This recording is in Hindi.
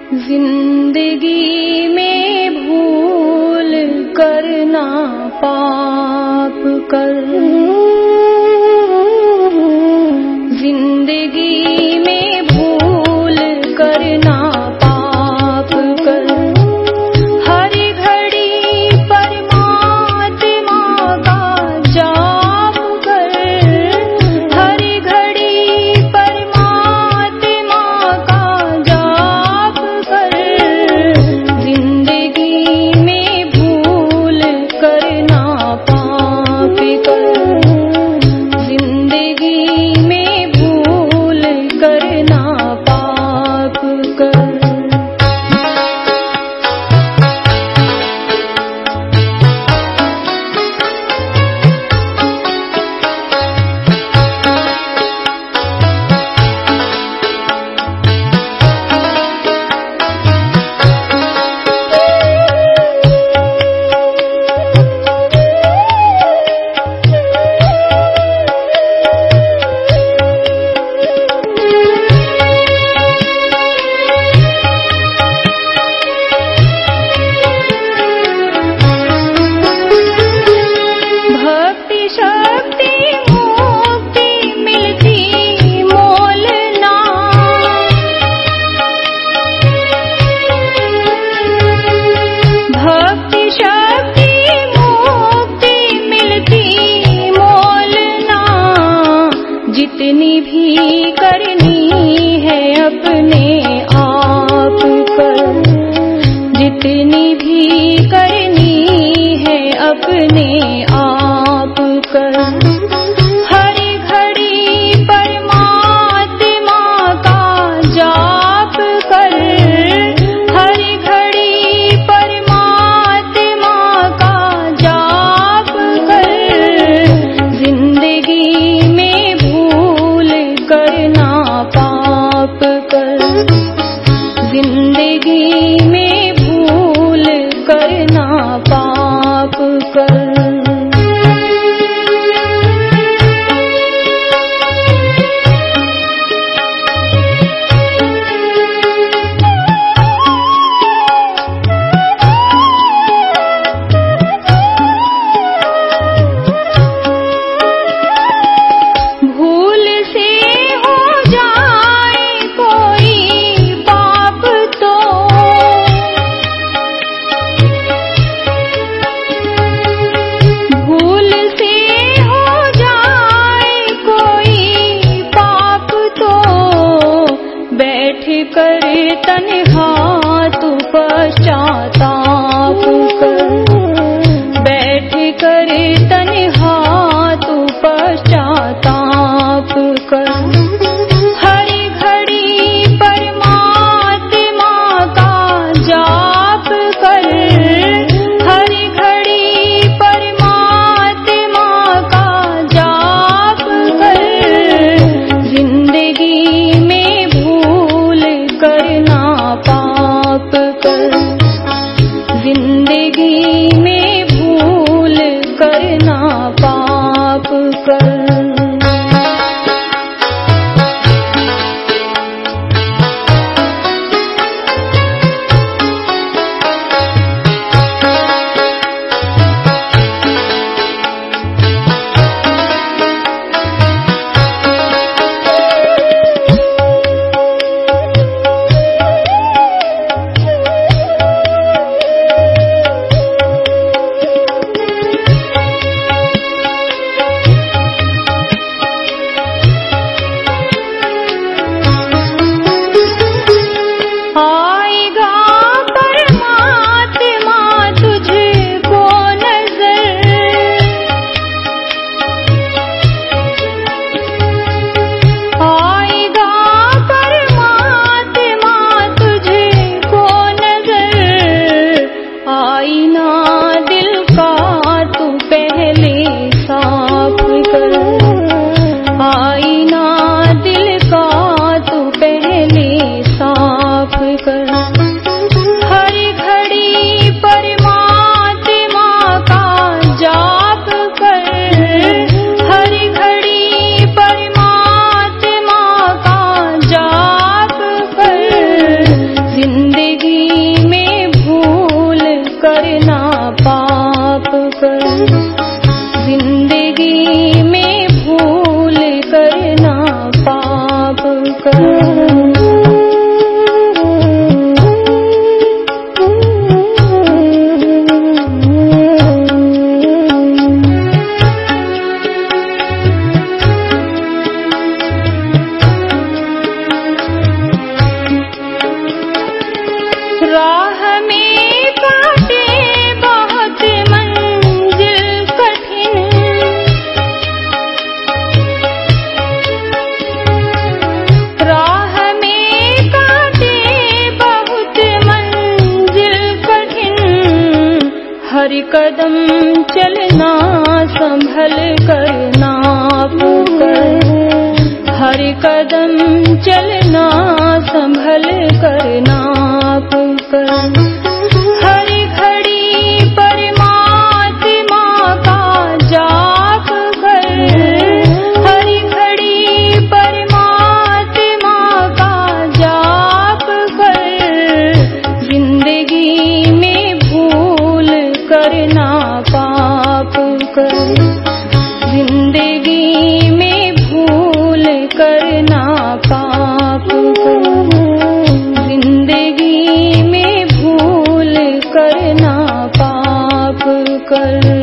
जिंदगी में भूल करना पाप कर, जिंदगी में भूल करना पाप कर। हर घड़ी परमात्मा का जाप कर, हर घड़ी परमात्मा का जाप कर। जिंदगी में भूल करना पाप कर, जिंदगी में भूल करना पाप कर। जितनी भी करनी है अपने आप कर, जितनी भी करनी है अपने आप कर। हर घड़ी परमात्मा का जाप कर, हर घड़ी परमात्मा का जाप कर। जिंदगी में भूल करना पाप कर, जिंदगी में भूल करना पाप कर। कर तन्हा तू पश्चाताप कर, बैठ कर तन्हा तू पश्चाताप कर। हर घड़ी परमात्मा का जाप कर, हर घड़ी परमात्मा का जाप कर। जिंदगी में भूल करना पाप हरि कदम चलना संभल कर नाप कर, हरि कदम चलना संभल कर नाप कर। हरि घड़ी परमात्मा का जाप कर, हरि घड़ी परमात्मा का जाप कर। जिंदगी में भूल करना पाप कर, जिंदगी में भूल करना पाप कर, जिंदगी में भूल करना पाप कर।